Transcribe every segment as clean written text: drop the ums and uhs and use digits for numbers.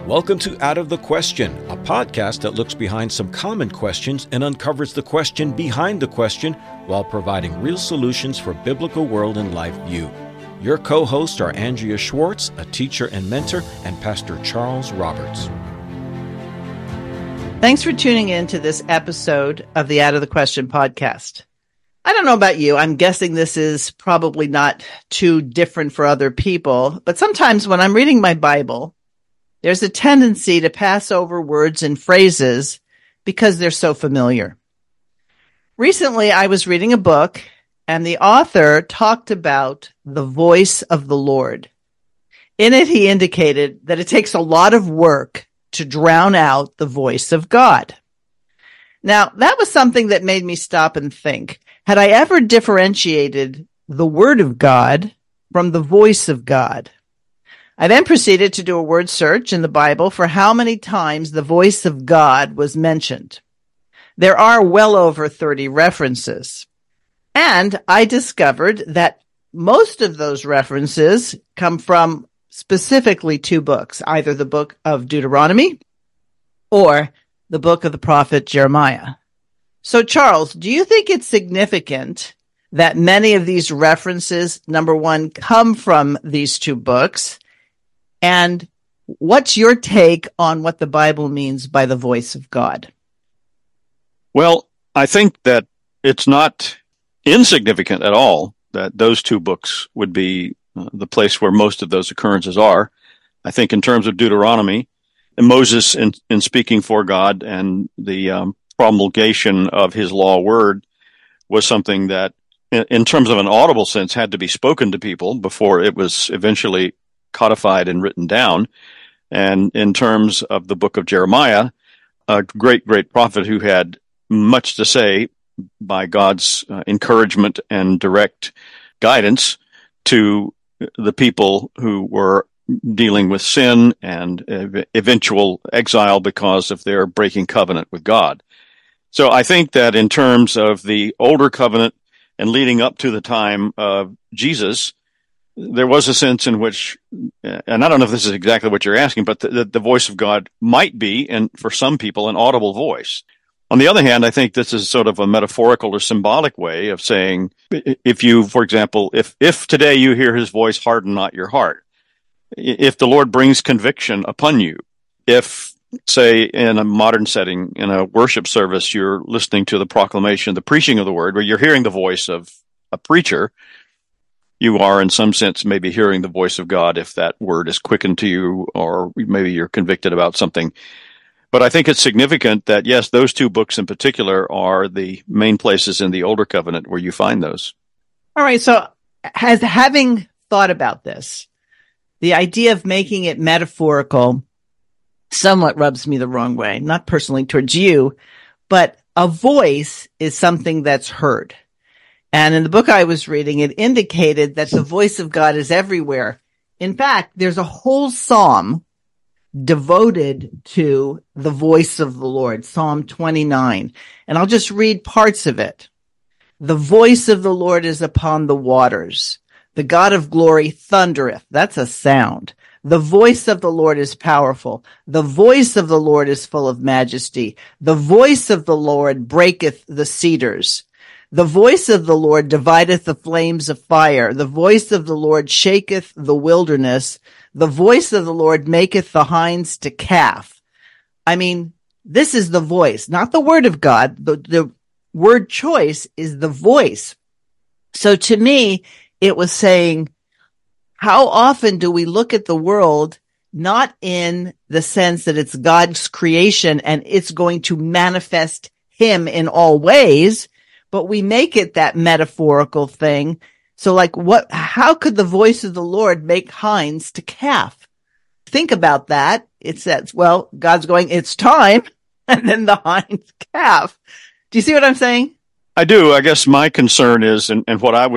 Welcome to Out of the Question, a podcast that looks behind some common questions and uncovers the question behind the question while providing real solutions for biblical world and life view. Your co-hosts are Andrea Schwartz, a teacher and mentor, and Pastor Charles Roberts. Thanks for tuning in to this episode of the Out of the Question podcast. I don't know about you. I'm guessing this is probably not too different for other people, but sometimes when I'm reading my Bible, there's a tendency to pass over words and phrases because they're so familiar. Recently, I was reading a book, and the author talked about the voice of the Lord. In it, he indicated that it takes a lot of work to drown out the voice of God. Now, that was something that made me stop and think. Had I ever differentiated the Word of God from the voice of God? I then proceeded to do a word search in the Bible for how many times the voice of God was mentioned. There are well over 30 references. And I discovered that most of those references come from specifically two books, either the book of Deuteronomy or the book of the prophet Jeremiah. So, Charles, do you think it's significant that many of these references, number one, come from these two books? And what's your take on what the Bible means by the voice of God? Well, I think that it's not insignificant at all that those two books would be the place where most of those occurrences are. I think in terms of Deuteronomy, and Moses in speaking for God and the promulgation of his law word was something that, in terms of an audible sense, had to be spoken to people before it was eventually codified and written down. And in terms of the book of Jeremiah, a great prophet who had much to say by God's encouragement and direct guidance to the people who were dealing with sin and eventual exile because of their breaking covenant with God. So I think that in terms of the older covenant and leading up to the time of Jesus, there was a sense in which, and I don't know if this is exactly what you're asking, but the voice of God might be, and for some people, an audible voice. On the other hand, I think this is sort of a metaphorical or symbolic way of saying, if you, for example, if today you hear his voice, harden not your heart. If the Lord brings conviction upon you, if, say, in a modern setting, in a worship service, you're listening to the proclamation, the preaching of the word, where you're hearing the voice of a preacher, you are, in some sense, maybe hearing the voice of God if that word is quickened to you, or maybe you're convicted about something. But I think it's significant that, yes, those two books in particular are the main places in the Older Covenant where you find those. All right, so having thought about this, the idea of making it metaphorical somewhat rubs me the wrong way, not personally towards you, but a voice is something that's heard. And in the book I was reading, it indicated that the voice of God is everywhere. In fact, there's a whole psalm devoted to the voice of the Lord, Psalm 29. And I'll just read parts of it. The voice of the Lord is upon the waters. The God of glory thundereth. That's a sound. The voice of the Lord is powerful. The voice of the Lord is full of majesty. The voice of the Lord breaketh the cedars. The voice of the Lord divideth the flames of fire. The voice of the Lord shaketh the wilderness. The voice of the Lord maketh the hinds to calf. I mean, this is the voice, not the word of God. The word choice is the voice. So to me, it was saying, how often do we look at the world not in the sense that it's God's creation and it's going to manifest him in all ways, but we make it that metaphorical thing. So like how could the voice of the Lord make hinds to calf? Think about that. It says, well, God's going, it's time. And then the hinds calf. Do you see what I'm saying? I do. I guess my concern is, and what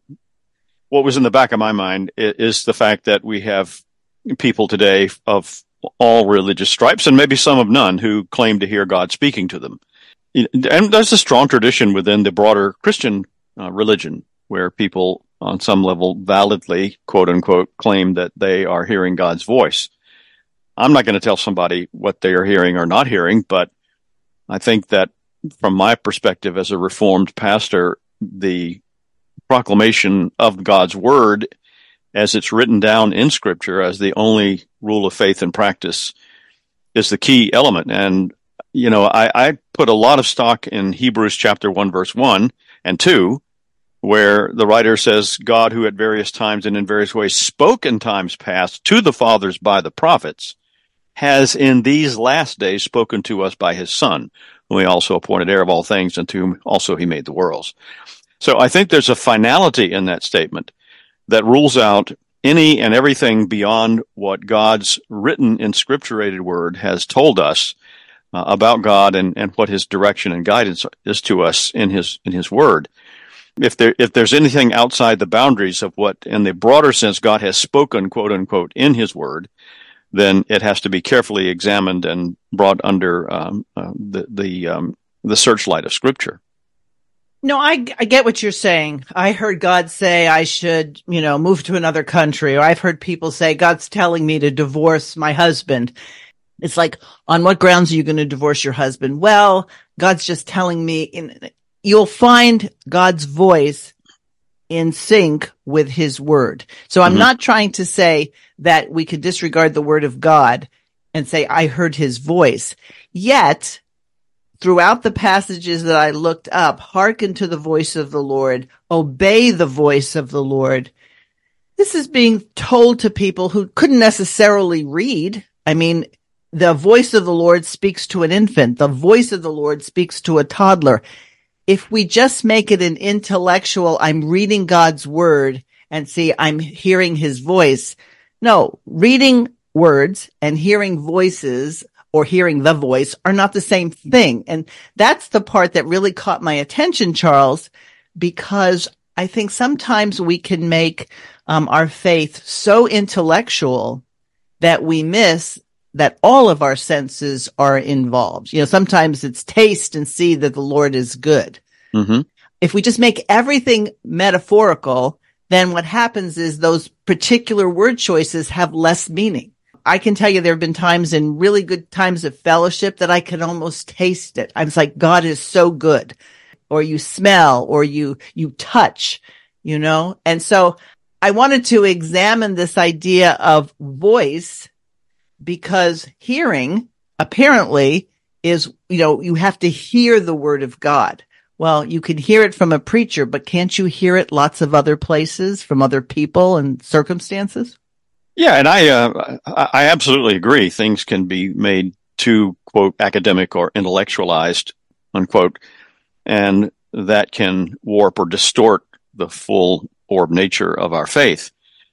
was in the back of my mind is the fact that we have people today of all religious stripes, and maybe some of none, who claim to hear God speaking to them. And there's a strong tradition within the broader Christian religion where people on some level validly, quote unquote, claim that they are hearing God's voice. I'm not going to tell somebody what they are hearing or not hearing, but I think that from my perspective as a Reformed pastor, the proclamation of God's word as it's written down in Scripture as the only rule of faith and practice is the key element. And, I put a lot of stock in Hebrews chapter 1, verse 1 and 2, where the writer says, God, who at various times and in various ways spoke in times past to the fathers by the prophets, has in these last days spoken to us by his Son, whom he also appointed heir of all things, and to whom also he made the worlds. So I think there's a finality in that statement that rules out any and everything beyond what God's written, inscripturated word has told us about God and what his direction and guidance is to us in his word. If there's anything outside the boundaries of what, in the broader sense, God has spoken, quote unquote, in his word, then it has to be carefully examined and brought under the searchlight of Scripture. No, I get what you're saying. I heard God say I should, move to another country, or I've heard people say God's telling me to divorce my husband. It's like, on what grounds are you going to divorce your husband? Well, God's just telling me. You'll find God's voice in sync with his word. So I'm not trying to say that we could disregard the word of God and say, I heard his voice. Yet, throughout the passages that I looked up, hearken to the voice of the Lord, obey the voice of the Lord. This is being told to people who couldn't necessarily read. I mean, the voice of the Lord speaks to an infant. The voice of the Lord speaks to a toddler. If we just make it an intellectual, I'm reading God's word and see, I'm hearing his voice. No, reading words and hearing voices or hearing the voice are not the same thing. And that's the part that really caught my attention, Charles, because I think sometimes we can make our faith so intellectual that we miss that all of our senses are involved. Sometimes it's taste and see that the Lord is good. Mm-hmm. If we just make everything metaphorical, then what happens is those particular word choices have less meaning. I can tell you there have been times in really good times of fellowship that I can almost taste it. I was like, God is so good. Or you smell, or you touch, And so I wanted to examine this idea of voice, because hearing apparently is, you have to hear the word of God. Well, you can hear it from a preacher, but can't you hear it lots of other places from other people and circumstances? Yeah, and I absolutely agree. Things can be made too, quote, academic or intellectualized, unquote, and that can warp or distort the full orb nature of our faith.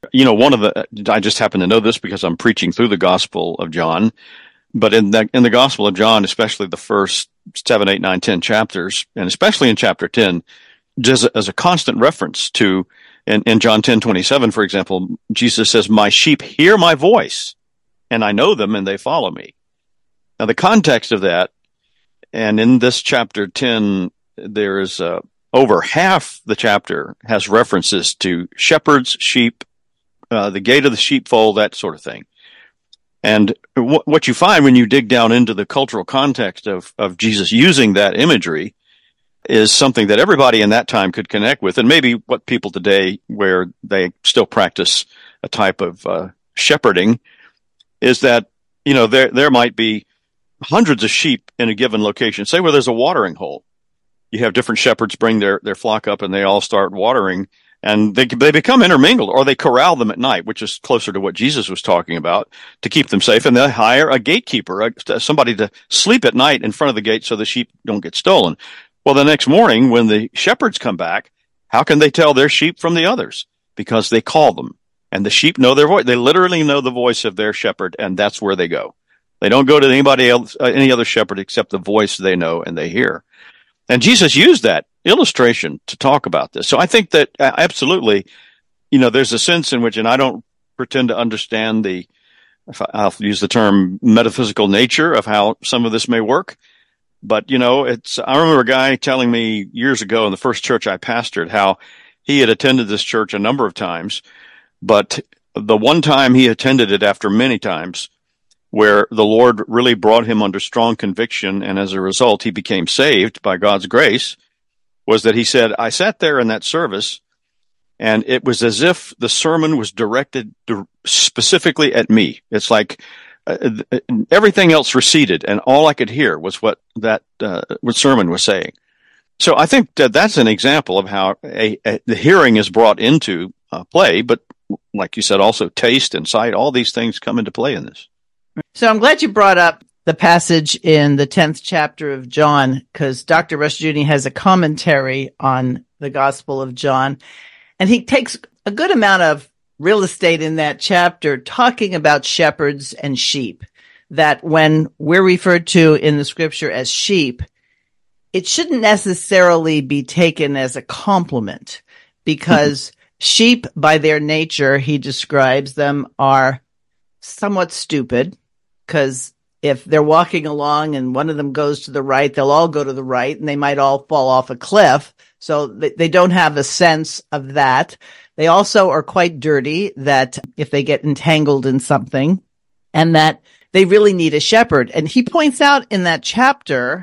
I just happen to know this because I'm preaching through the Gospel of John, but in the Gospel of John, especially the first 7, 8, 9, 10 chapters, and especially in chapter 10, just as a constant reference to, in John 10:27, for example, Jesus says, my sheep hear my voice, and I know them, and they follow me. Now, the context of that, and in this chapter 10, there is over half the chapter has references to shepherds, sheep, the gate of the sheepfold, that sort of thing. And what you find when you dig down into the cultural context of Jesus using that imagery is something that everybody in that time could connect with, and maybe what people today, where they still practice a type of shepherding, is that, there might be hundreds of sheep in a given location, say where there's a watering hole. You have different shepherds bring their flock up, and they all start watering, and they become intermingled, or they corral them at night, which is closer to what Jesus was talking about, to keep them safe. And they hire a gatekeeper, somebody to sleep at night in front of the gate so the sheep don't get stolen. Well, the next morning, when the shepherds come back, how can they tell their sheep from the others? Because they call them, and the sheep know their voice. They literally know the voice of their shepherd, and that's where they go. They don't go to anybody else, any other shepherd, except the voice they know and they hear. And Jesus used that illustration to talk about this. So I think that absolutely, there's a sense in which, and I don't pretend to understand I'll use the term metaphysical nature of how some of this may work. But, I remember a guy telling me years ago in the first church I pastored how he had attended this church a number of times, but the one time he attended it after many times, where the Lord really brought him under strong conviction, and as a result, he became saved by God's grace, was that he said, I sat there in that service, and it was as if the sermon was directed specifically at me. It's like everything else receded, and all I could hear was what sermon was saying. So I think that's an example of how the hearing is brought into play, but like you said, also taste and sight, all these things come into play in this. So I'm glad you brought up the passage in the 10th chapter of John, because Dr. Rushdoony has a commentary on the Gospel of John, and he takes a good amount of real estate in that chapter talking about shepherds and sheep, that when we're referred to in the scripture as sheep, it shouldn't necessarily be taken as a compliment, because sheep, by their nature, he describes them, are somewhat stupid, because if they're walking along and one of them goes to the right, they'll all go to the right, and they might all fall off a cliff. So they don't have a sense of that. They also are quite dirty, that if they get entangled in something, and that they really need a shepherd. And he points out in that chapter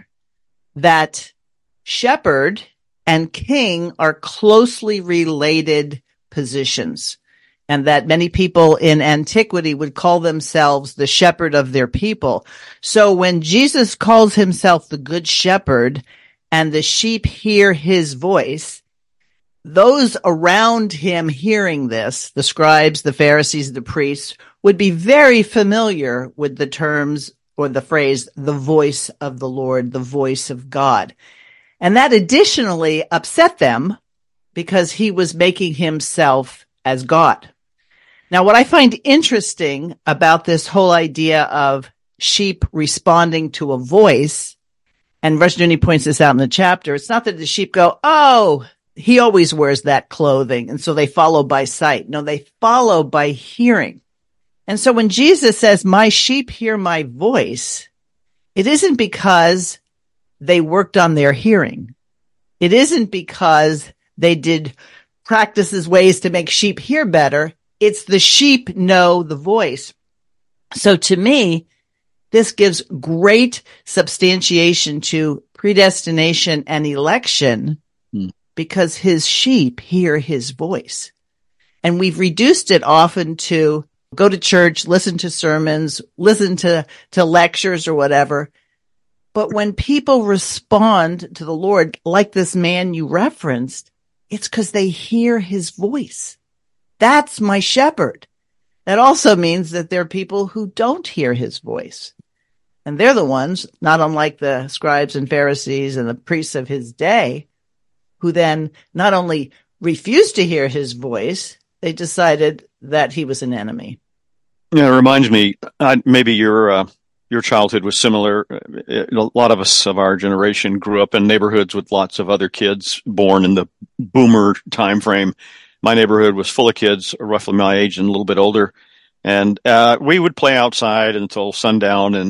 that shepherd and king are closely related positions, and that many people in antiquity would call themselves the shepherd of their people. So when Jesus calls himself the good shepherd and the sheep hear his voice, those around him hearing this, the scribes, the Pharisees, the priests, would be very familiar with the terms or the phrase, the voice of the Lord, the voice of God. And that additionally upset them, because he was making himself as God. Now, what I find interesting about this whole idea of sheep responding to a voice, and Rushdoony points this out in the chapter, it's not that the sheep go, oh, he always wears that clothing, and so they follow by sight. No, they follow by hearing. And so when Jesus says, my sheep hear my voice, it isn't because they worked on their hearing. It isn't because they did practices, ways to make sheep hear better. It's the sheep know the voice. So to me, this gives great substantiation to predestination and election, because his sheep hear his voice. And we've reduced it often to go to church, listen to sermons, listen to lectures or whatever. But when people respond to the Lord, like this man you referenced, it's because they hear his voice. That's my shepherd. That also means that there are people who don't hear his voice. And they're the ones, not unlike the scribes and Pharisees and the priests of his day, who then not only refused to hear his voice, they decided that he was an enemy. Yeah, it reminds me, maybe your childhood was similar. A lot of us of our generation grew up in neighborhoods with lots of other kids born in the boomer time frame. My neighborhood was full of kids roughly my age and a little bit older. And we would play outside until sundown. And,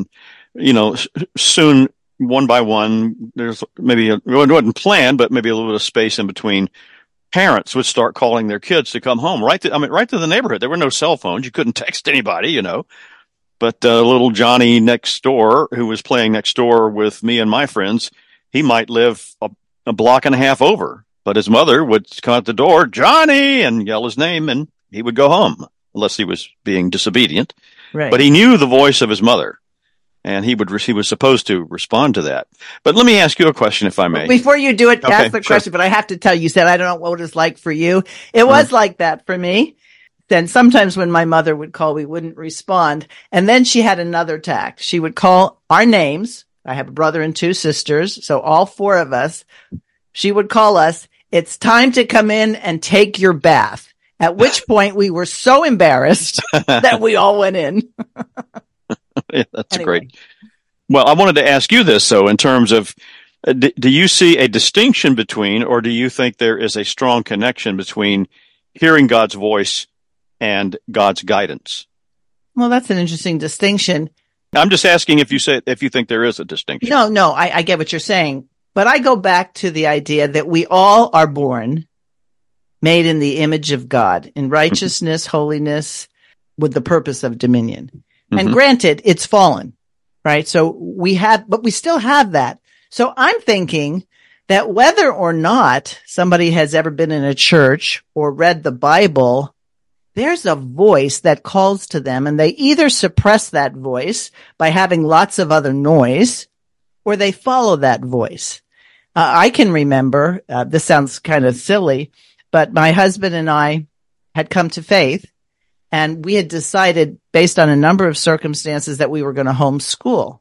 soon, one by one, there's maybe, it wasn't planned, but maybe a little bit of space in between. Parents would start calling their kids to come home right to the neighborhood. There were no cell phones. You couldn't text anybody, But little Johnny next door, who was playing next door with me and my friends, he might live a block and a half over. But his mother would come out the door, Johnny, and yell his name, and he would go home, unless he was being disobedient. Right. But he knew the voice of his mother, and he was supposed to respond to that. But let me ask you a question, if I may. Before you do it, Okay, ask the question, but I have to tell you, said, I don't know what it's like for you. It was like that for me. Then sometimes when my mother would call, we wouldn't respond. And then she had another tact. She would call our names. I have a brother and two sisters, so all four of us. She would call us, it's time to come in and take your bath. At which point we were so embarrassed that we all went in. Yeah, that's Anyway. great. Well, I wanted to ask you this, though, in terms of, do you see a distinction between, or do you think there is a strong connection between hearing God's voice and God's guidance? Well, that's an interesting distinction. I'm just asking if you think there is a distinction. No, I get what you're saying. But I go back to the idea that we all are born made in the image of God, in righteousness, holiness, with the purpose of dominion. And granted, it's fallen, right? So but we still have that. So I'm thinking that whether or not somebody has ever been in a church or read the Bible, there's a voice that calls to them, and they either suppress that voice by having lots of other noise, or they follow that voice. I can remember, this sounds kind of silly, but my husband and I had come to faith, and we had decided, based on a number of circumstances, that we were going to homeschool.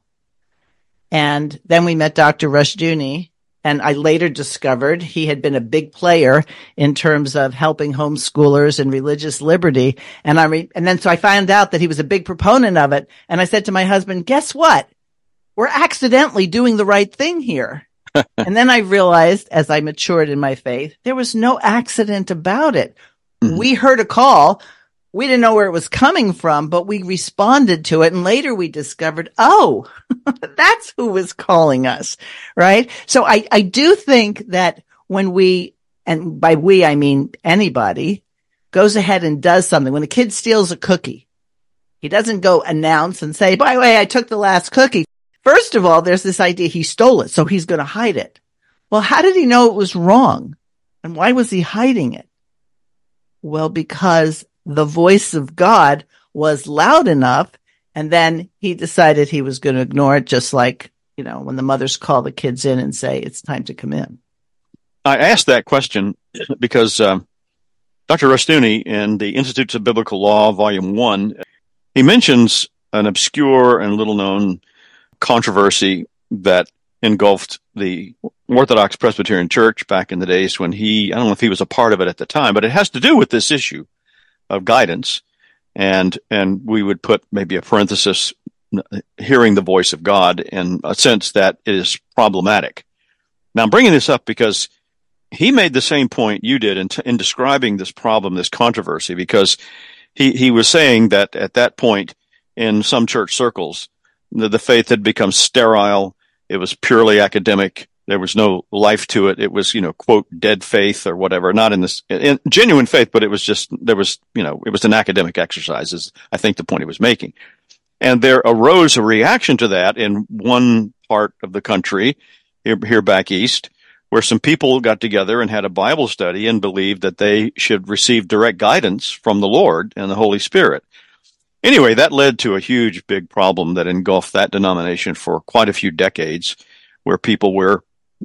And then we met Dr. Rushdoony, and I later discovered he had been a big player in terms of helping homeschoolers and religious liberty. And so I found out that he was a big proponent of it. And I said to my husband, guess what? We're accidentally doing the right thing here. And then I realized, as I matured in my faith, there was no accident about it. We heard a call. We didn't know where it was coming from, but we responded to it. And later we discovered, oh, that's who was calling us, right? So I do think that when we, and by we, I mean anybody, goes ahead and does something. When a kid steals a cookie, he doesn't go announce and say, by the way, I took the last cookie. First of all, there's this idea he stole it, so he's going to hide it. Well, how did he know it was wrong? And why was he hiding it? Well, because the voice of God was loud enough, and then he decided he was going to ignore it, just like, when the mothers call the kids in and say, it's time to come in. I asked that question because Dr. Rushdoony in the Institutes of Biblical Law, Volume 1, he mentions an obscure and little-known controversy that engulfed the Orthodox Presbyterian Church back in the days when I don't know if he was a part of it at the time, but it has to do with this issue of guidance. And we would put maybe a parenthesis, hearing the voice of God, in a sense that it is problematic. Now, I'm bringing this up because he made the same point you did in describing this problem, this controversy, because he was saying that at that point in some church circles, the faith had become sterile. It was purely academic. There was no life to it. It was, quote, dead faith or whatever. Not in genuine faith, but it was just, it was an academic exercise, is I think the point he was making. And there arose a reaction to that in one part of the country, here back east, where some people got together and had a Bible study and believed that they should receive direct guidance from the Lord and the Holy Spirit. Anyway, that led to a huge, big problem that engulfed that denomination for quite a few decades, where people were,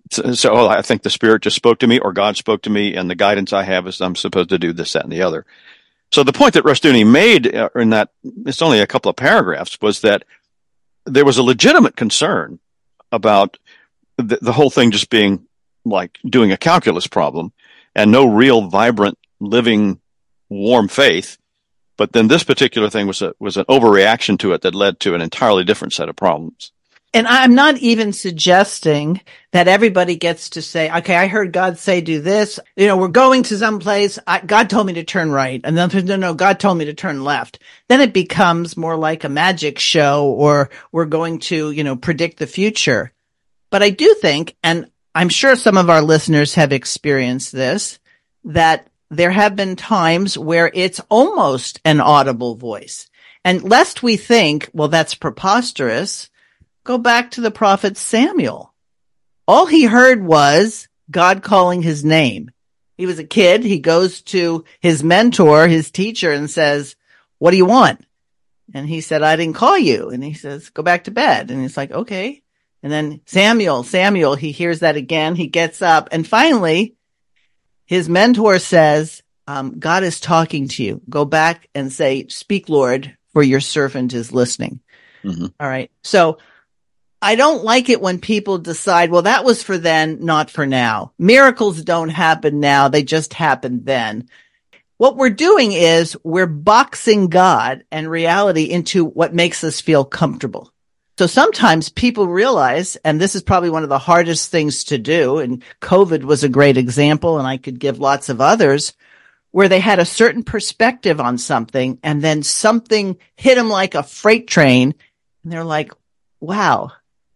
I think the Spirit just spoke to me, or God spoke to me, and the guidance I have is I'm supposed to do this, that, and the other. So the point that Rushdoony made in that, it's only a couple of paragraphs, was that there was a legitimate concern about the whole thing just being like doing a calculus problem and no real vibrant, living, warm faith. But then this particular thing was an overreaction to it that led to an entirely different set of problems. And I'm not even suggesting that everybody gets to say, okay, I heard God say do this. We're going to some place. God told me to turn right. And then, no, God told me to turn left. Then it becomes more like a magic show, or we're going to, predict the future. But I do think, and I'm sure some of our listeners have experienced this, that there have been times where it's almost an audible voice. And lest we think, well, that's preposterous, go back to the prophet Samuel. All he heard was God calling his name. He was a kid. He goes to his mentor, his teacher, and says, what do you want? And he said, I didn't call you. And he says, go back to bed. And he's like, okay. And then Samuel, he hears that again. He gets up, and finally his mentor says, God is talking to you. Go back and say, speak, Lord, for your servant is listening. Mm-hmm. All right. So I don't like it when people decide, well, that was for then, not for now. Miracles don't happen now. They just happened then. What we're doing is we're boxing God and reality into what makes us feel comfortable. So sometimes people realize, and this is probably one of the hardest things to do, and COVID was a great example, and I could give lots of others, where they had a certain perspective on something, and then something hit them like a freight train, and they're like, wow,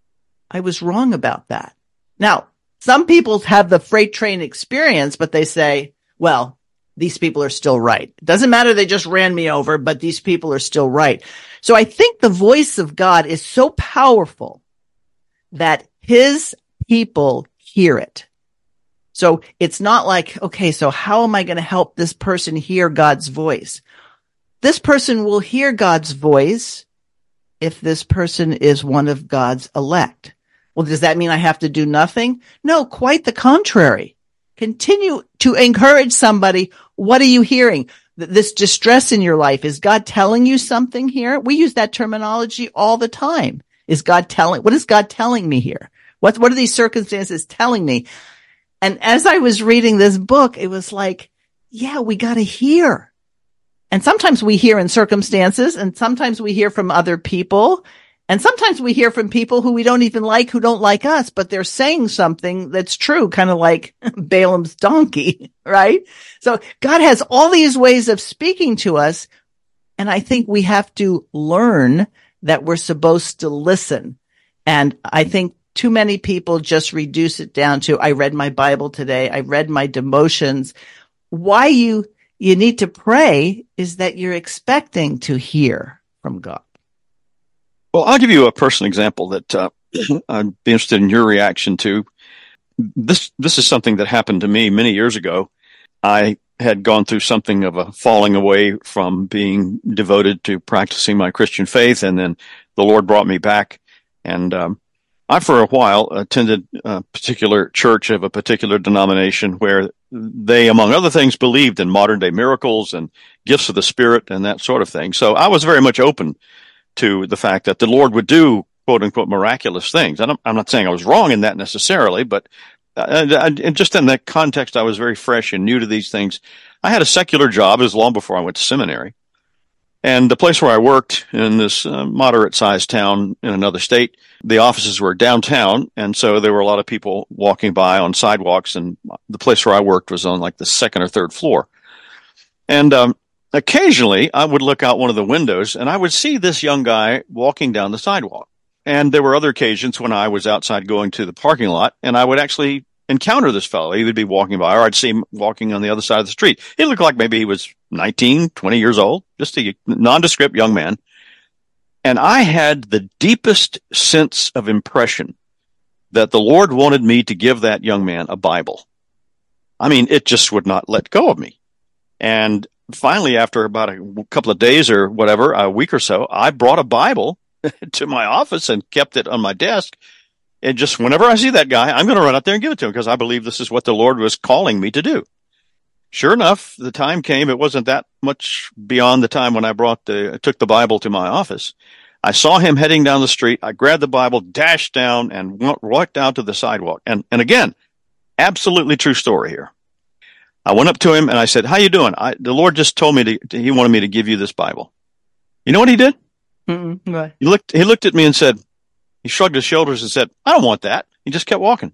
I was wrong about that. Now, some people have the freight train experience, but they say, well, these people are still right. It doesn't matter. They just ran me over, but these people are still right. So I think the voice of God is so powerful that his people hear it. So it's not like, okay, so how am I going to help this person hear God's voice? This person will hear God's voice if this person is one of God's elect. Well, does that mean I have to do nothing? No, quite the contrary. Continue to encourage somebody. What are you hearing? This distress in your life. Is God telling you something here? We use that terminology all the time. What is God telling me here? What are these circumstances telling me? And as I was reading this book, it was like, yeah, we got to hear. And sometimes we hear in circumstances, and sometimes we hear from other people, and sometimes we hear from people who we don't even like, who don't like us, but they're saying something that's true, kind of like Balaam's donkey, right? So God has all these ways of speaking to us, and I think we have to learn that we're supposed to listen. And I think too many people just reduce it down to, I read my Bible today, I read my devotions. Why you need to pray is that you're expecting to hear from God. Well, I'll give you a personal example that I'd be interested in your reaction to. This is something that happened to me many years ago. I had gone through something of a falling away from being devoted to practicing my Christian faith, and then the Lord brought me back. And I, for a while, attended a particular church of a particular denomination where they, among other things, believed in modern-day miracles and gifts of the Spirit and that sort of thing. So I was very much open to the fact that the Lord would do, quote-unquote, miraculous things. I'm not saying I was wrong in that necessarily, but just in that context, I was very fresh and new to these things. I had a secular job. It was long before I went to seminary. And the place where I worked in this moderate-sized town in another state, the offices were downtown, and so there were a lot of people walking by on sidewalks, and the place where I worked was on like the second or third floor. And occasionally, I would look out one of the windows, and I would see this young guy walking down the sidewalk. And there were other occasions when I was outside going to the parking lot, and I would actually encounter this fellow. He would be walking by, or I'd see him walking on the other side of the street. He looked like maybe he was 19, 20 years old, just a nondescript young man. And I had the deepest sense of impression that the Lord wanted me to give that young man a Bible. I mean, it just would not let go of me. And finally, after about a couple of days or whatever, a week or so, I brought a Bible to my office and kept it on my desk. And just whenever I see that guy, I'm going to run out there and give it to him because I believe this is what the Lord was calling me to do. Sure enough, the time came. It wasn't that much beyond the time when I took the Bible to my office. I saw him heading down the street. I grabbed the Bible, dashed down, and walked out to the sidewalk. And again, absolutely true story here. I went up to him and I said, "How you doing? The Lord just told me he wanted me to give you this Bible." You know what he did? Right. He looked at me and said, he shrugged his shoulders and said, "I don't want that." He just kept walking.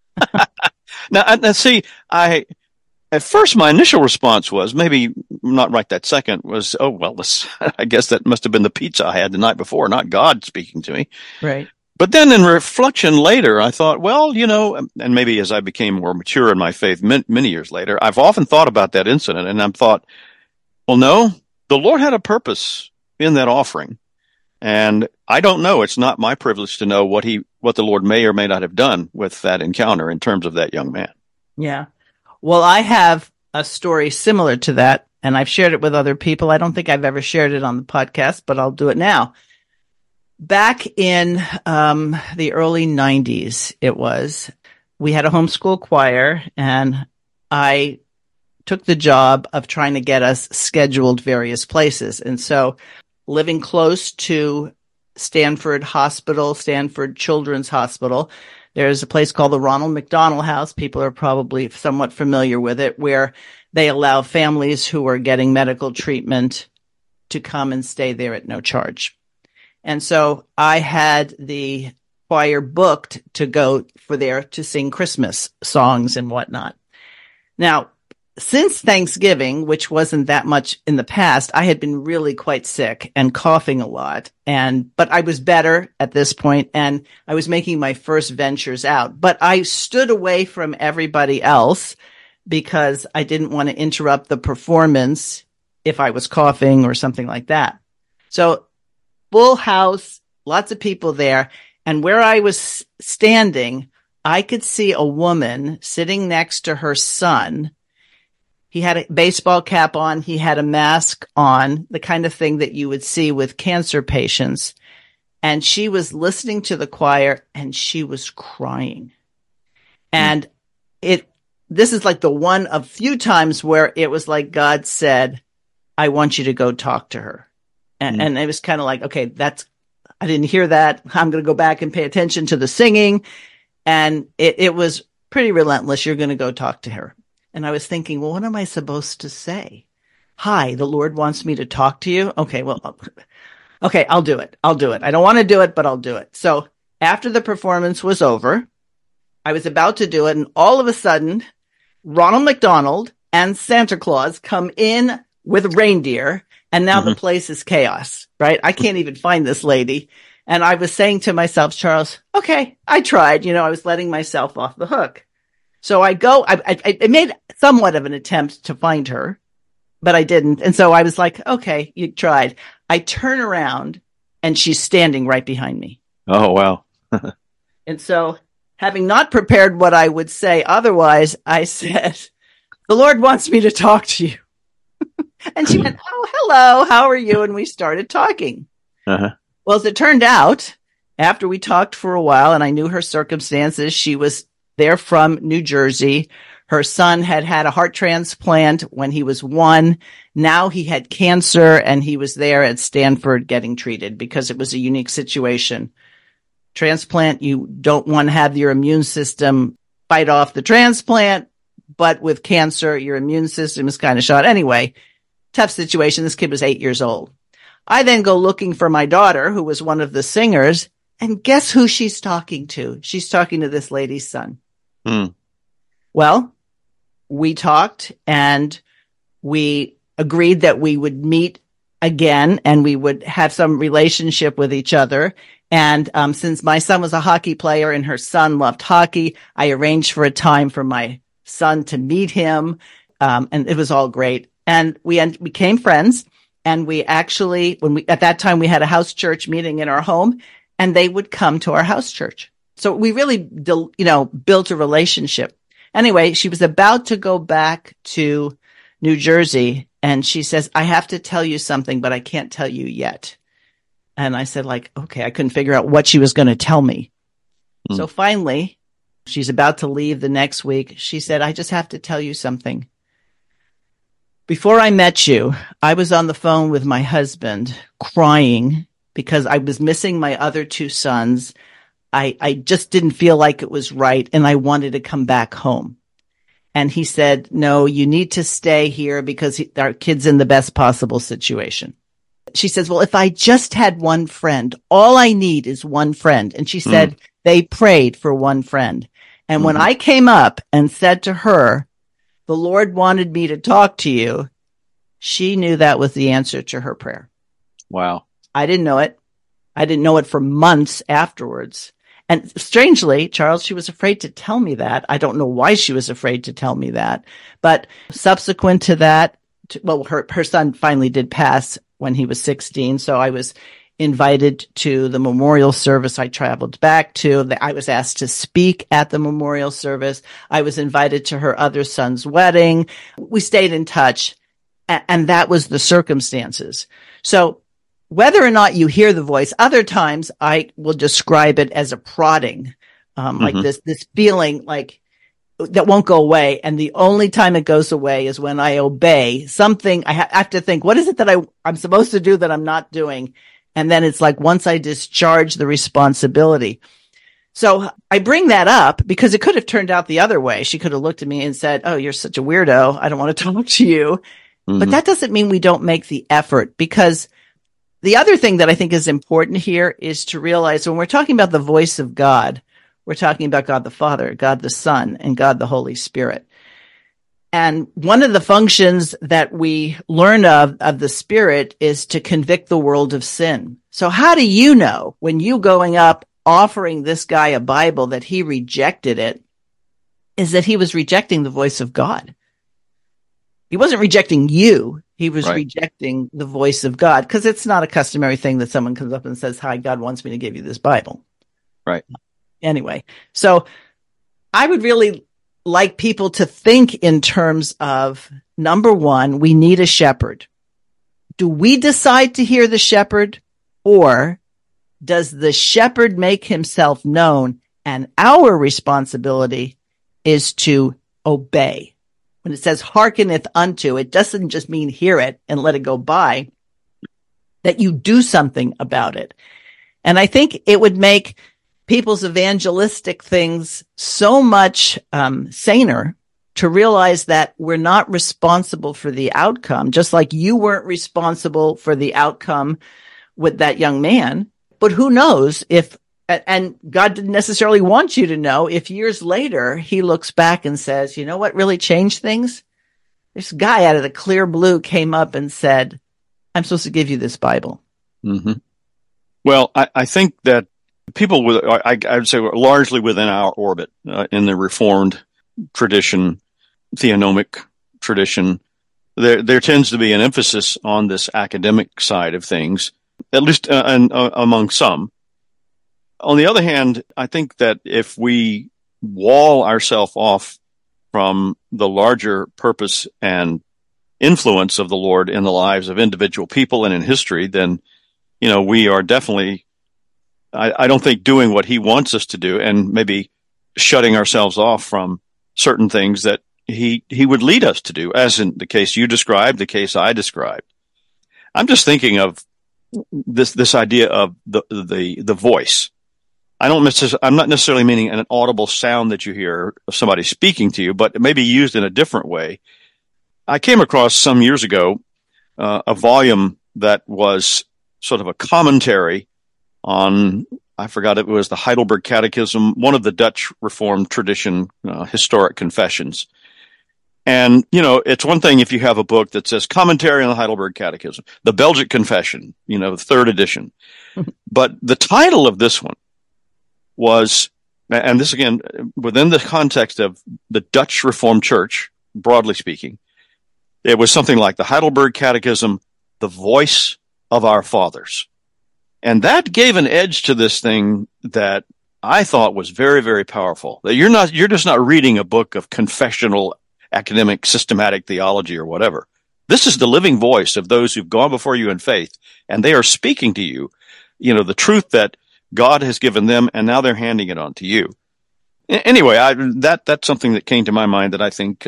Now, see, at first my initial response was, maybe not right that second, was, oh, well, I guess that must have been the pizza I had the night before, not God speaking to me. Right. But then in reflection later, I thought, well, and maybe as I became more mature in my faith many years later, I've often thought about that incident, and I've thought, well, no, the Lord had a purpose in that offering. And I don't know. It's not my privilege to know what the Lord may or may not have done with that encounter in terms of that young man. Yeah. Well, I have a story similar to that, and I've shared it with other people. I don't think I've ever shared it on the podcast, but I'll do it now. Back in the early 90s, we had a homeschool choir, and I took the job of trying to get us scheduled various places. And so living close to Stanford Children's Hospital, there's a place called the Ronald McDonald House. People are probably somewhat familiar with it, where they allow families who are getting medical treatment to come and stay there at no charge. And so I had the choir booked to go for there to sing Christmas songs and whatnot. Now, since Thanksgiving, which wasn't that much in the past, I had been really quite sick and coughing a lot. But I was better at this point, and I was making my first ventures out. But I stood away from everybody else because I didn't want to interrupt the performance if I was coughing or something like that. So full house, lots of people there. And where I was standing, I could see a woman sitting next to her son. He had a baseball cap on. He had a mask on, the kind of thing that you would see with cancer patients. And she was listening to the choir and she was crying. And this is like the one of few times where it was like God said, I want you to go talk to her. And it was kind of like, okay, I didn't hear that. I'm going to go back and pay attention to the singing. And it was pretty relentless. You're going to go talk to her. And I was thinking, well, what am I supposed to say? Hi, the Lord wants me to talk to you. Okay, well, okay, I'll do it. I don't want to do it, but I'll do it. So after the performance was over, I was about to do it. And all of a sudden, Ronald McDonald and Santa Claus come in with reindeer. And now the place is chaos, right? I can't even find this lady. And I was saying to myself, Charles, okay, I tried. I was letting myself off the hook. So I made somewhat of an attempt to find her, but I didn't. And so I was like, okay, you tried. I turn around and she's standing right behind me. Oh, wow. And so having not prepared what I would say otherwise, I said, the Lord wants me to talk to you. And she went, oh, hello, how are you? And we started talking. Well, as it turned out, after we talked for a while and I knew her circumstances, she was there from New Jersey. Her son had had a heart transplant when he was 1. Now he had cancer and he was there at Stanford getting treated because it was a unique situation. Transplant, you don't want to have your immune system fight off the transplant, but with cancer, your immune system is kind of shot. Anyway, tough situation. This kid was 8 years old. I then go looking for my daughter, who was one of the singers, and guess who she's talking to? She's talking to this lady's son. Well, we talked and we agreed that we would meet again and we would have some relationship with each other. And since my son was a hockey player and her son loved hockey, I arranged for a time for my son to meet him. And it was all great. And we became friends. And we actually, at that time, we had a house church meeting in our home and they would come to our house church. So we really, built a relationship. Anyway, she was about to go back to New Jersey and she says, I have to tell you something, but I can't tell you yet. And I said, okay, I couldn't figure out what she was going to tell me. So finally, she's about to leave the next week. She said, I just have to tell you something. Before I met you, I was on the phone with my husband crying because I was missing my other 2 sons. I just didn't feel like it was right and I wanted to come back home. And he said, no, you need to stay here because our kid's in the best possible situation. She says, well, if I just had one friend, all I need is one friend. And she said, they prayed for one friend. And when I came up and said to her, the Lord wanted me to talk to you, she knew that was the answer to her prayer. Wow. I didn't know it. I didn't know it for months afterwards. And strangely, Charles, she was afraid to tell me that. I don't know why she was afraid to tell me that. But subsequent to that, her son finally did pass when he was 16. So I was invited to the memorial service I traveled back to. I was asked to speak at the memorial service. I was invited to her other son's wedding. We stayed in touch, and that was the circumstances. So whether or not you hear the voice, other times I will describe it as a prodding, like this feeling like that won't go away. And the only time it goes away is when I obey something. I have to think, what is it that I'm supposed to do that I'm not doing? And then it's like once I discharge the responsibility. So I bring that up because it could have turned out the other way. She could have looked at me and said, oh, you're such a weirdo. I don't want to talk to you. But that doesn't mean we don't make the effort, because the other thing that I think is important here is to realize when we're talking about the voice of God, we're talking about God the Father, God the Son, and God the Holy Spirit. And one of the functions that we learn of the Spirit is to convict the world of sin. So how do you know when you going up offering this guy a Bible that he rejected it? is that he was rejecting the voice of God. He wasn't rejecting you. He was rejecting the voice of God, because it's not a customary thing that someone comes up and says, hi, God wants me to give you this Bible. Right. Anyway, so I would really like people to think in terms of, number one, we need a shepherd. Do we decide to hear the shepherd, or does the shepherd make himself known and our responsibility is to obey? When it says hearkeneth unto, it doesn't just mean hear it and let it go by, that you do something about it. And I think it would make people's evangelistic things so much saner to realize that we're not responsible for the outcome, just like you weren't responsible for the outcome with that young man. But who knows if, and God didn't necessarily want you to know, if years later he looks back and says, you know what really changed things? This guy out of the clear blue came up and said, I'm supposed to give you this Bible. Mm-hmm. Well, I think that people I would say largely within our orbit, in the Reformed tradition, theonomic tradition, there tends to be an emphasis on this academic side of things, at least among some. On the other hand, I think that if we wall ourselves off from the larger purpose and influence of the Lord in the lives of individual people and in history, then, we are definitely, I don't think, doing what he wants us to do, and maybe shutting ourselves off from certain things that he would lead us to do, as in the case you described, the case I described. I'm just thinking of this idea of the voice. I'm not necessarily meaning an audible sound that you hear of somebody speaking to you, but it may be used in a different way. I came across some years ago a volume that was sort of a commentary on, I forgot, it was the Heidelberg Catechism, one of the Dutch Reformed tradition historic confessions. And, it's one thing if you have a book that says commentary on the Heidelberg Catechism, the Belgic Confession, the third edition. But the title of this one was, and this again, within the context of the Dutch Reformed Church, broadly speaking, it was something like the Heidelberg Catechism, the voice of our fathers. And that gave an edge to this thing that I thought was very, very powerful. That you're just not reading a book of confessional, academic, systematic theology or whatever. This is the living voice of those who've gone before you in faith, and they are speaking to you, the truth that God has given them, and now they're handing it on to you. Anyway, that's something that came to my mind that I think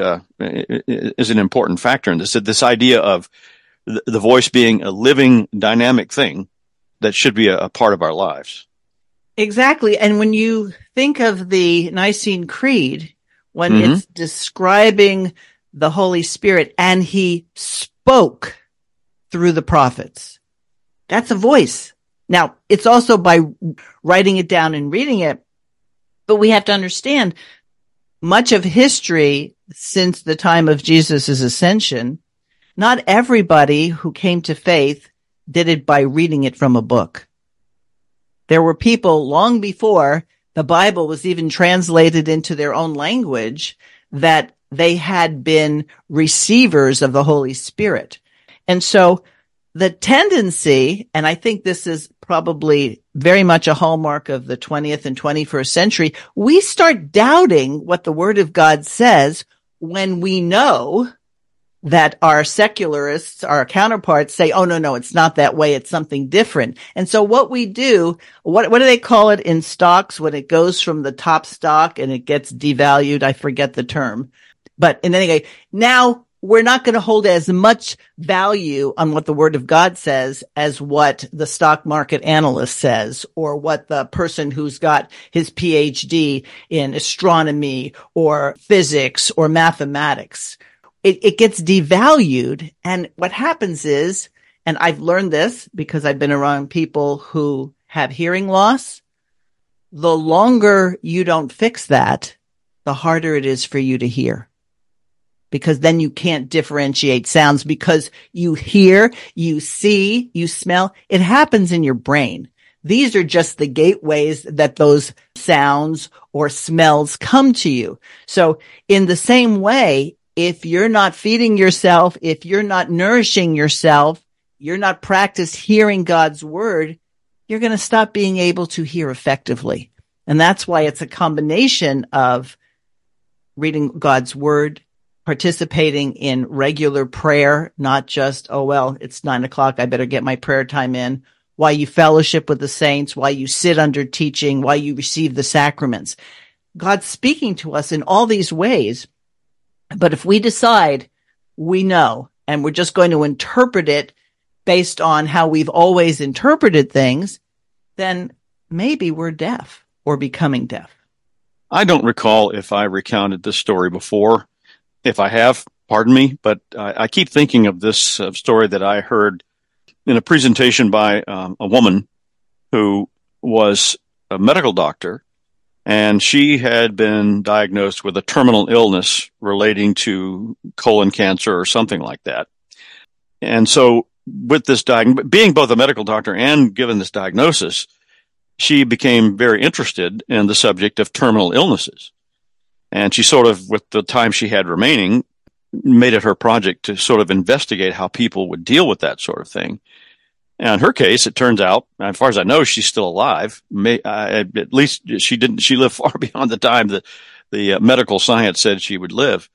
is an important factor in this idea of the voice being a living, dynamic thing that should be a part of our lives. Exactly. And when you think of the Nicene Creed, when it's describing the Holy Spirit and he spoke through the prophets, that's a voice. Now, it's also by writing it down and reading it, but we have to understand much of history since the time of Jesus' ascension, not everybody who came to faith did it by reading it from a book. There were people long before the Bible was even translated into their own language that they had been receivers of the Holy Spirit. And so the tendency, and I think this is probably very much a hallmark of the 20th and 21st century, we start doubting what the Word of God says when we know that our secularists, our counterparts, say, oh, no, it's not that way. It's something different. And so what we do, what do they call it in stocks when it goes from the top stock and it gets devalued? I forget the term. But in any case, now we're not going to hold as much value on what the Word of God says as what the stock market analyst says, or what the person who's got his PhD in astronomy or physics or mathematics. It gets devalued. And what happens is, and I've learned this because I've been around people who have hearing loss, the longer you don't fix that, the harder it is for you to hear. Because then you can't differentiate sounds, because you hear, you see, you smell. It happens in your brain. These are just the gateways that those sounds or smells come to you. So in the same way, if you're not feeding yourself, if you're not nourishing yourself, you're not practice hearing God's word, you're going to stop being able to hear effectively. And that's why it's a combination of reading God's word, participating in regular prayer, not just, oh, well, it's 9:00. I better get my prayer time in. Why you fellowship with the saints, why you sit under teaching, why you receive the sacraments. God's speaking to us in all these ways. But if we decide we know, and we're just going to interpret it based on how we've always interpreted things, then maybe we're deaf or becoming deaf. I don't recall if I recounted this story before. If I have, pardon me, but I keep thinking of this story that I heard in a presentation by a woman who was a medical doctor, and she had been diagnosed with a terminal illness relating to colon cancer or something like that. And so with this being both a medical doctor and given this diagnosis, she became very interested in the subject of terminal illnesses. And she sort of, with the time she had remaining, made it her project to sort of investigate how people would deal with that sort of thing. And in her case, it turns out, as far as I know, she's still alive. At least she lived far beyond the time that the medical science said she would live.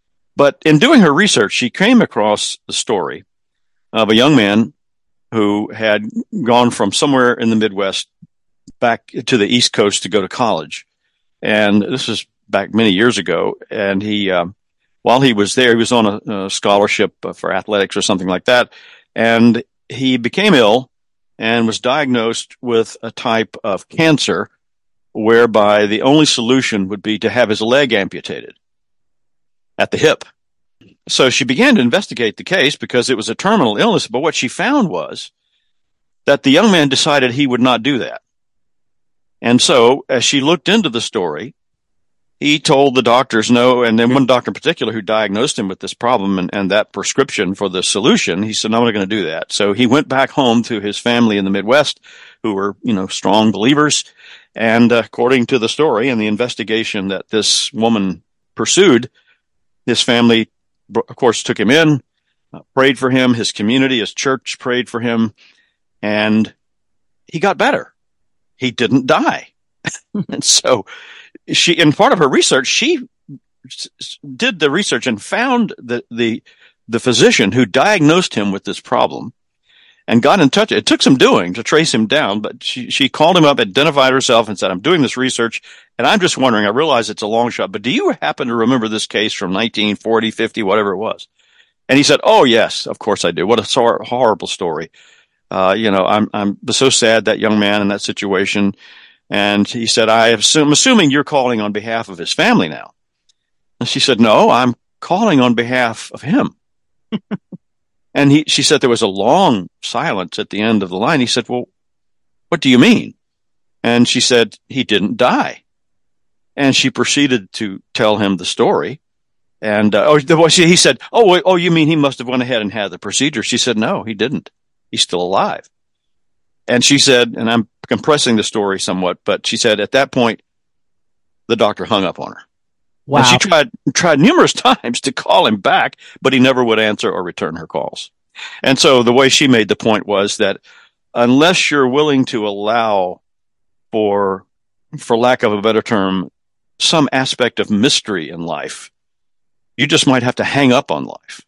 But in doing her research, she came across the story of a young man who had gone from somewhere in the Midwest back to the East Coast to go to college. And this was back many years ago. And he, while he was there, he was on a scholarship for athletics or something like that. And he became ill and was diagnosed with a type of cancer whereby the only solution would be to have his leg amputated at the hip. So she began to investigate the case because it was a terminal illness. But what she found was that the young man decided he would not do that. And so as she looked into the story, he told the doctors no, and then one doctor in particular who diagnosed him with this problem and that prescription for the solution, he said, no, I'm not going to do that. So he went back home to his family in the Midwest who were, strong believers. And according to the story and the investigation that this woman pursued, his family, of course, took him in, prayed for him, his community, his church prayed for him, and he got better. He didn't die. And so in part of her research, she did the research and found the physician who diagnosed him with this problem and got in touch. It took some doing to trace him down, but she called him up, identified herself, and said, I'm doing this research, and I'm just wondering, I realize it's a long shot, but do you happen to remember this case from 1940, 50, whatever it was? And he said, oh, yes, of course I do. What a horrible story. I'm so sad, that young man in that situation. And he said, I'm assuming you're calling on behalf of his family now. And she said, no, I'm calling on behalf of him. And she said there was a long silence at the end of the line. He said, well, what do you mean? And she said, he didn't die. And she proceeded to tell him the story. And he said, oh, you mean he must have went ahead and had the procedure? She said, no, he didn't. He's still alive. And she said, and I'm compressing the story somewhat, but she said at that point, the doctor hung up on her. Wow. And she tried numerous times to call him back, but he never would answer or return her calls. And so the way she made the point was that unless you're willing to allow for lack of a better term, some aspect of mystery in life, you just might have to hang up on life.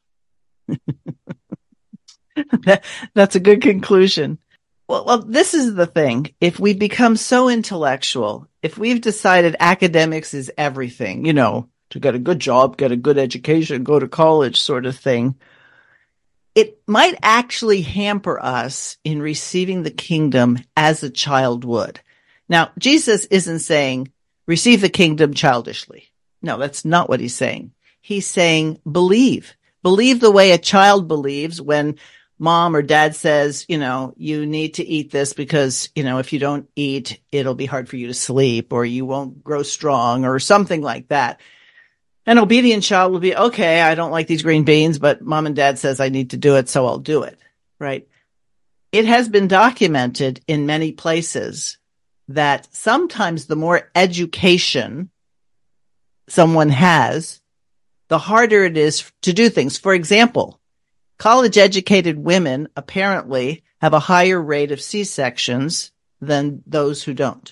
That's a good conclusion. Well, this is the thing. If we become so intellectual, if we've decided academics is everything, to get a good job, get a good education, go to college sort of thing, it might actually hamper us in receiving the kingdom as a child would. Now, Jesus isn't saying receive the kingdom childishly. No, that's not what he's saying. He's saying believe. Believe the way a child believes when mom or dad says, you need to eat this because, if you don't eat, it'll be hard for you to sleep or you won't grow strong or something like that. An obedient child will be, okay, I don't like these green beans, but mom and dad says I need to do it, so I'll do it, right? It has been documented in many places that sometimes the more education someone has, the harder it is to do things. For example, college-educated women apparently have a higher rate of C-sections than those who don't.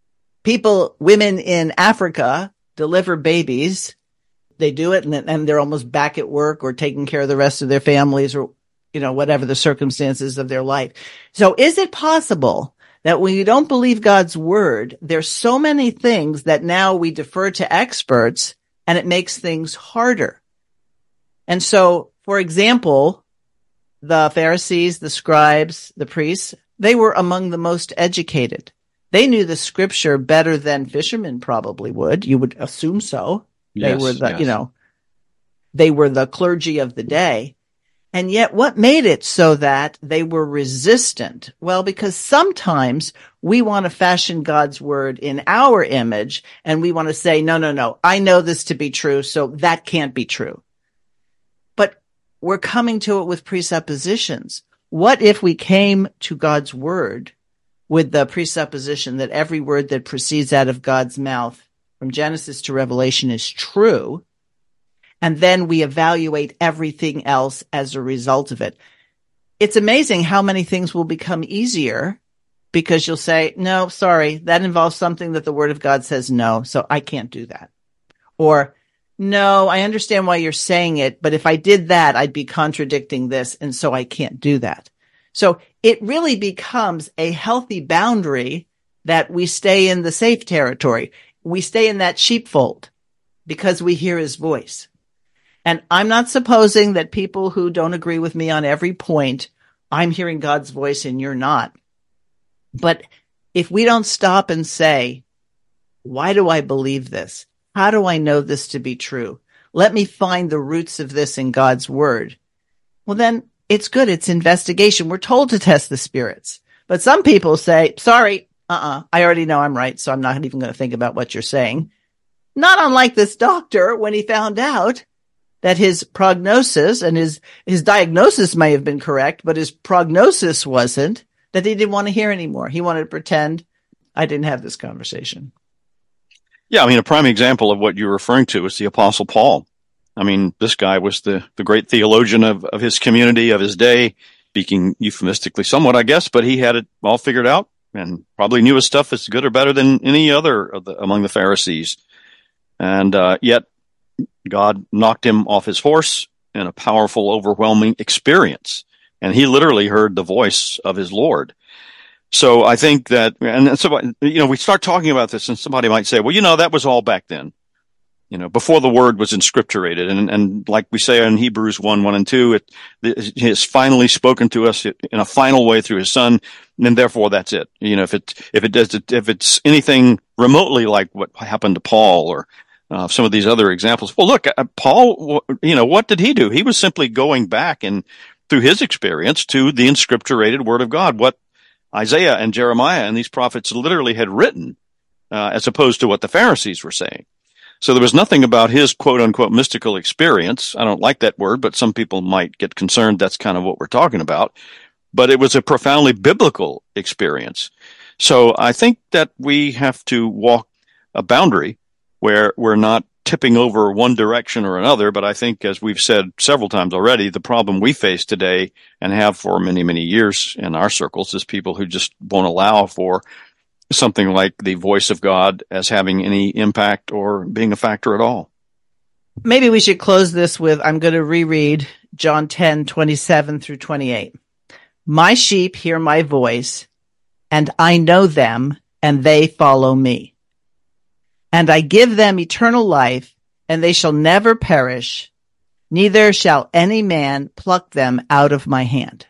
Women in Africa deliver babies. They do it and they're almost back at work or taking care of the rest of their families or, whatever the circumstances of their life. So is it possible that when you don't believe God's word, there's so many things that now we defer to experts and it makes things harder? And so, for example, the Pharisees, the scribes, the priests, they were among the most educated. They knew the scripture better than fishermen probably would. You would assume so. They were they were the clergy of the day. And yet what made it so that they were resistant? Well, because sometimes we want to fashion God's word in our image and we want to say, no, I know this to be true, so that can't be true. But we're coming to it with presuppositions. What if we came to God's word with the presupposition that every word that proceeds out of God's mouth from Genesis to Revelation is true, and then we evaluate everything else as a result of it? It's amazing how many things will become easier because you'll say, no, sorry, that involves something that the word of God says no, so I can't do that. Or, no, I understand why you're saying it, but if I did that, I'd be contradicting this, and so I can't do that. So it really becomes a healthy boundary that we stay in the safe territory. We stay in that sheepfold because we hear his voice. And I'm not supposing that people who don't agree with me on every point, I'm hearing God's voice and you're not. But if we don't stop and say, why do I believe this? How do I know this to be true? Let me find the roots of this in God's word. Well, then it's good. It's investigation. We're told to test the spirits. But some people say, sorry, I already know I'm right, so I'm not even going to think about what you're saying. Not unlike this doctor when he found out that his prognosis and his diagnosis may have been correct, but his prognosis wasn't, that he didn't want to hear anymore. He wanted to pretend I didn't have this conversation. Yeah, a prime example of what you're referring to is the Apostle Paul. This guy was the great theologian of his community, of his day, speaking euphemistically somewhat, I guess, but he had it all figured out and probably knew his stuff as good or better than any other among the Pharisees. And yet God knocked him off his horse in a powerful, overwhelming experience. And he literally heard the voice of his Lord. So I think that, and so, we start talking about this and somebody might say, well, that was all back then, before the word was inscripturated. And like we say in Hebrews 1:1 and 2, he has finally spoken to us in a final way through his son. And therefore that's it. If it's anything remotely like what happened to Paul or some of these other examples. Well, look, Paul, what did he do? He was simply going back and through his experience to the inscripturated word of God, what Isaiah and Jeremiah and these prophets literally had written, as opposed to what the Pharisees were saying. So there was nothing about his quote unquote mystical experience. I don't like that word, but some people might get concerned that's kind of what we're talking about. But it was a profoundly biblical experience. So I think that we have to walk a boundary where we're not tipping over one direction or another. But I think, as we've said several times already, the problem we face today and have for many, many years in our circles is people who just won't allow for something like the voice of God as having any impact or being a factor at all. Maybe we should close this with, I'm going to reread John 10:27 through 28. My sheep hear my voice, and I know them, and they follow me. And I give them eternal life, and they shall never perish, neither shall any man pluck them out of my hand.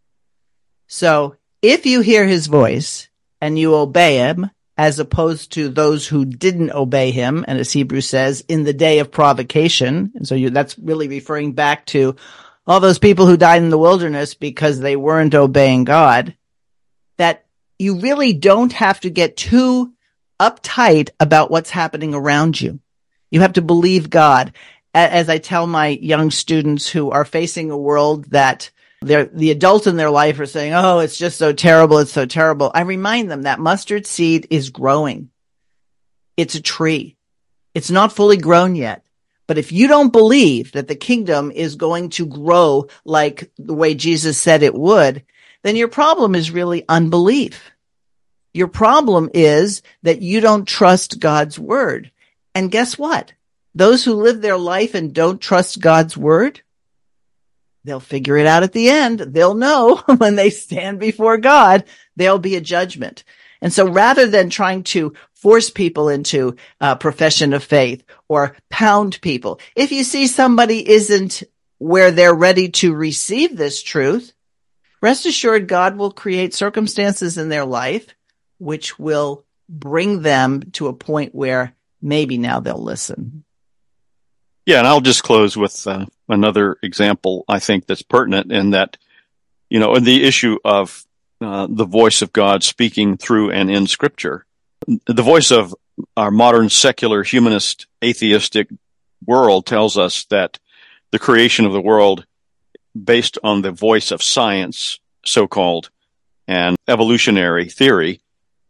So if you hear his voice and you obey him, as opposed to those who didn't obey him, and as Hebrews says, in the day of provocation, and so that's really referring back to all those people who died in the wilderness because they weren't obeying God, that you really don't have to get too uptight about what's happening around you. You have to believe God. As I tell my young students who are facing a world that the adults in their life are saying, oh, it's just so terrible. It's so terrible. I remind them that mustard seed is growing. It's a tree. It's not fully grown yet. But if you don't believe that the kingdom is going to grow like the way Jesus said it would, then your problem is really unbelief. Your problem is that you don't trust God's word. And guess what? Those who live their life and don't trust God's word, they'll figure it out at the end. They'll know when they stand before God, there'll be a judgment. And so rather than trying to force people into a profession of faith or pound people, if you see somebody isn't where they're ready to receive this truth, rest assured God will create circumstances in their life which will bring them to a point where maybe now they'll listen. Yeah, and I'll just close with another example I think that's pertinent in that, in the issue of the voice of God speaking through and in Scripture. The voice of our modern secular, humanist, atheistic world tells us that the creation of the world based on the voice of science, so-called, and evolutionary theory,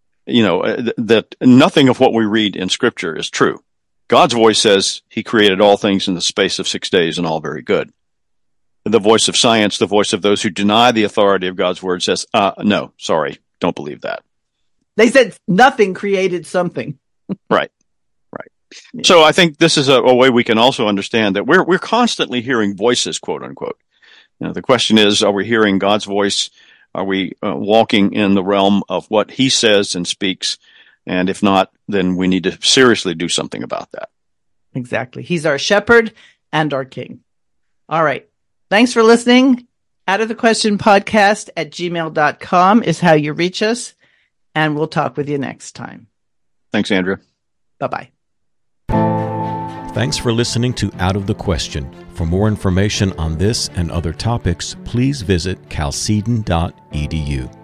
that nothing of what we read in Scripture is true. God's voice says he created all things in the space of 6 days and all very good. The voice of science, the voice of those who deny the authority of God's word says, no, sorry, don't believe that. They said nothing created something. Right. Yeah. So I think this is a way we can also understand that we're constantly hearing voices, quote unquote. The question is, are we hearing God's voice? Are we walking in the realm of what he says and speaks? And if not, then we need to seriously do something about that. Exactly. He's our shepherd and our king. All right. Thanks for listening. Out of the Question podcast at gmail.com is how you reach us. And we'll talk with you next time. Thanks, Andrea. Bye-bye. Thanks for listening to Out of the Question. For more information on this and other topics, please visit chalcedon.edu.